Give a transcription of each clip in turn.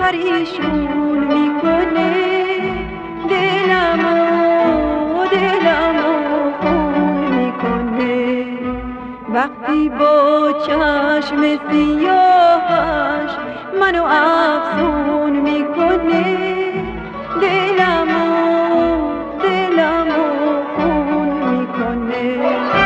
پریشون میکنه، دلمو خون میکنه. وقتی با چشم سیاهش منو افسون میکنه، دلمو خون میکنه.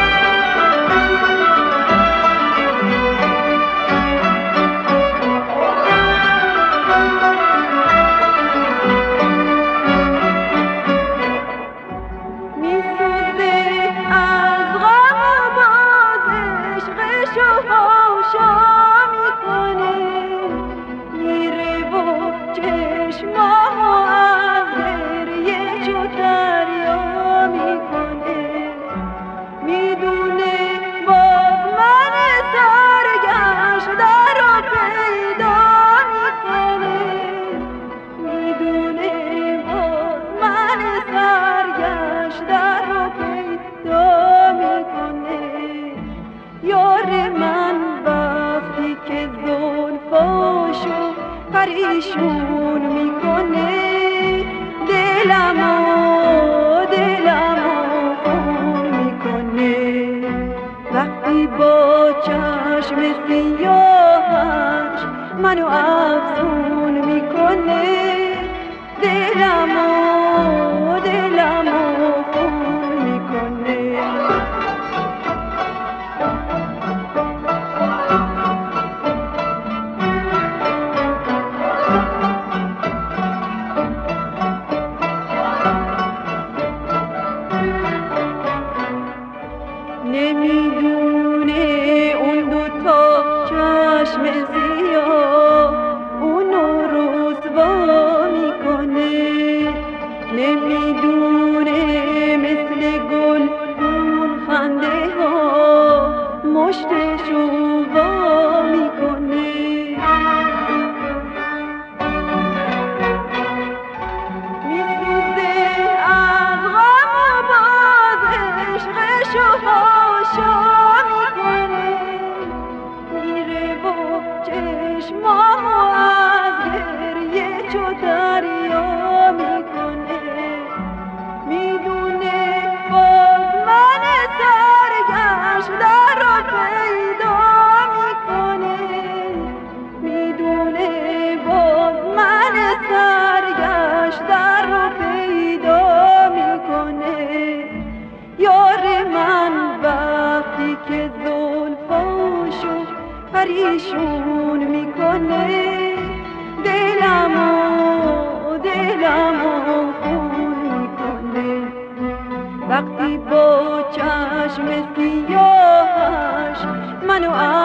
پریشون میکنه، دلمو خون میکنه. وقتی با چشم سیاهش منو افسون میکنه، دلمو خون میکنه. نمیدونه اون دوتا چشم سیاه اونو رسوا میکنه، نمیدونه مثل گل اون خنده ها مشتشو وا میکنه. میسوزه از غم و باز عشقشو میکنه، میره با چشمامو از گریه چو دریا میکنه. میدونه باز من سرگشته رو پیدا میکنه، میدونه باز من سرگشته رو پیدا میکنه. یار من وقتی که زلفاشو پریشون میکنه، دلمو خون میکنه. وقتی با چشم سیاهش منو